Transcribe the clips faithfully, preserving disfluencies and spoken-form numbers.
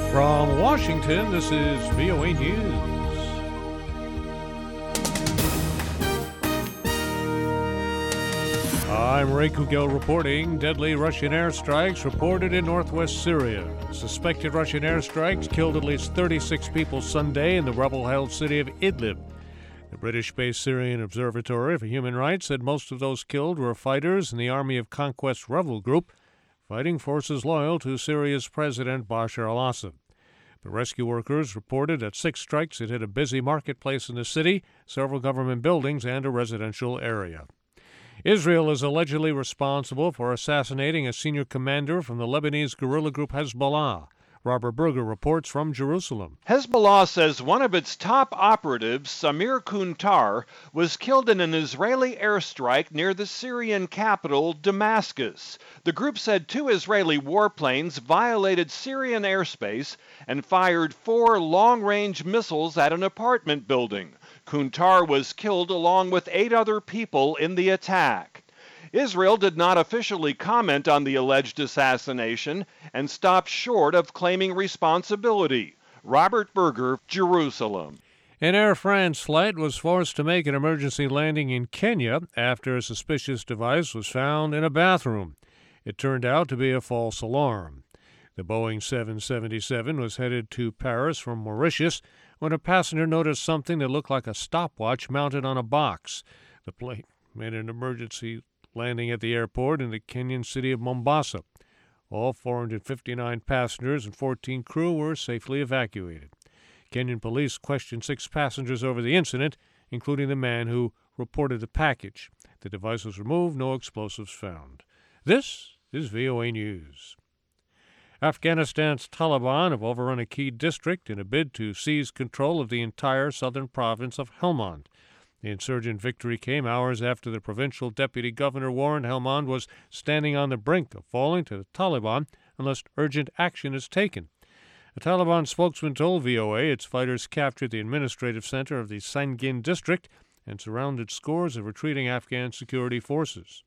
From Washington, this is V O A News. I'm Ray Kugel reporting. Deadly Russian airstrikes reported in northwest Syria. Suspected Russian airstrikes killed at least thirty-six people Sunday in the rebel-held city of Idlib. The British-based Syrian Observatory for Human Rights said most of those killed were fighters in the Army of Conquest rebel group, fighting forces loyal to Syria's President Bashar al-Assad. But rescue workers reported that six strikes had hit a busy marketplace in the city, several government buildings, and a residential area. Israel is allegedly responsible for assassinating a senior commander from the Lebanese guerrilla group Hezbollah. Robert Berger reports from Jerusalem. Hezbollah says one of its top operatives, Samir Kuntar, was killed in an Israeli airstrike near the Syrian capital, Damascus. The group said two Israeli warplanes violated Syrian airspace and fired four long-range missiles at an apartment building. Kuntar was killed along with eight other people in the attack. Israel did not officially comment on the alleged assassination and stopped short of claiming responsibility. Robert Berger, Jerusalem. An Air France flight was forced to make an emergency landing in Kenya after a suspicious device was found in a bathroom. It turned out to be a false alarm. The Boeing seven seventy-seven was headed to Paris from Mauritius when a passenger noticed something that looked like a stopwatch mounted on a box. The plane made an emergency landing at the airport in the Kenyan city of Mombasa. All four hundred fifty-nine passengers and fourteen crew were safely evacuated. Kenyan police questioned six passengers over the incident, including the man who reported the package. The device was removed, no explosives found. This is V O A News. Afghanistan's Taliban have overrun a key district in a bid to seize control of the entire southern province of Helmand. The insurgent victory came hours after the provincial deputy governor warned Helmand was standing on the brink of falling to the Taliban unless urgent action is taken. A Taliban spokesman told V O A its fighters captured the administrative center of the Sangin district and surrounded scores of retreating Afghan security forces.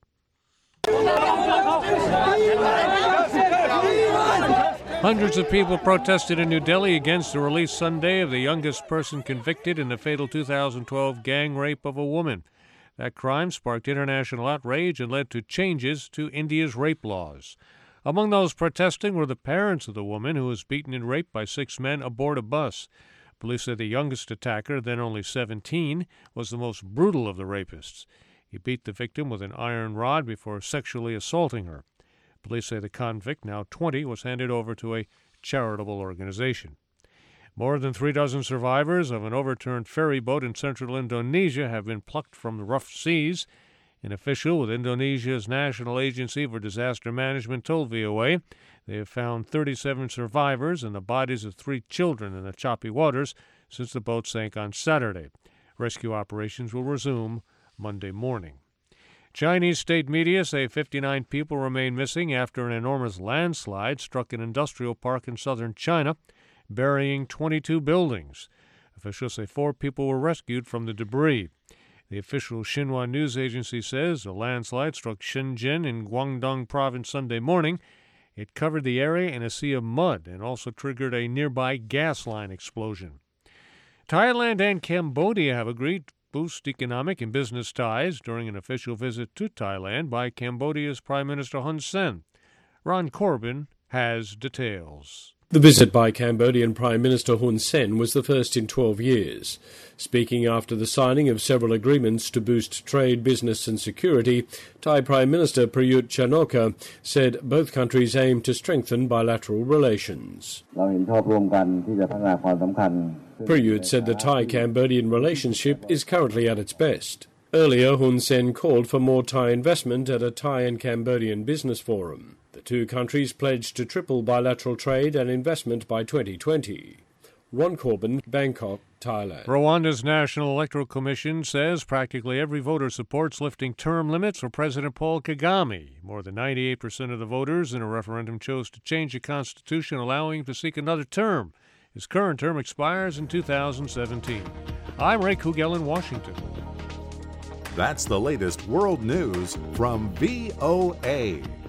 Hundreds of people protested in New Delhi against the release Sunday of the youngest person convicted in the fatal two thousand twelve gang rape of a woman. That crime sparked international outrage and led to changes to India's rape laws. Among those protesting were the parents of the woman who was beaten and raped by six men aboard a bus. Police said the youngest attacker, then only seventeen, was the most brutal of the rapists. He beat the victim with an iron rod before sexually assaulting her. Police say the convict, now twenty, was handed over to a charitable organization. More than three dozen survivors of an overturned ferry boat in central Indonesia have been plucked from the rough seas. An official with Indonesia's National Agency for Disaster Management told V O A they have found thirty-seven survivors and the bodies of three children in the choppy waters since the boat sank on Saturday. Rescue operations will resume Monday morning. Chinese state media say fifty-nine people remain missing after an enormous landslide struck an industrial park in southern China, burying twenty-two buildings. Officials say four people were rescued from the debris. The official Xinhua news agency says the landslide struck Shenzhen in Guangdong province Sunday morning. It covered the area in a sea of mud and also triggered a nearby gas line explosion. Thailand and Cambodia have agreed to boost economic and business ties during an official visit to Thailand by Cambodia's Prime Minister Hun Sen. Ron Corbin has details. The visit by Cambodian Prime Minister Hun Sen was the first in twelve years. Speaking after the signing of several agreements to boost trade, business and security, Thai Prime Minister Prayut Chan-o-cha said both countries aim to strengthen bilateral relations. Prayut said the Thai-Cambodian relationship is currently at its best. Earlier, Hun Sen called for more Thai investment at a Thai and Cambodian business forum. The two countries pledged to triple bilateral trade and investment by twenty twenty. Ron Corbin, Bangkok, Thailand. Rwanda's National Electoral Commission says practically every voter supports lifting term limits for President Paul Kagame. More than ninety-eight percent of the voters in a referendum chose to change the constitution, allowing him to seek another term. His current term expires in two thousand seventeen. I'm Ray Kugel in Washington. That's the latest world news from V O A.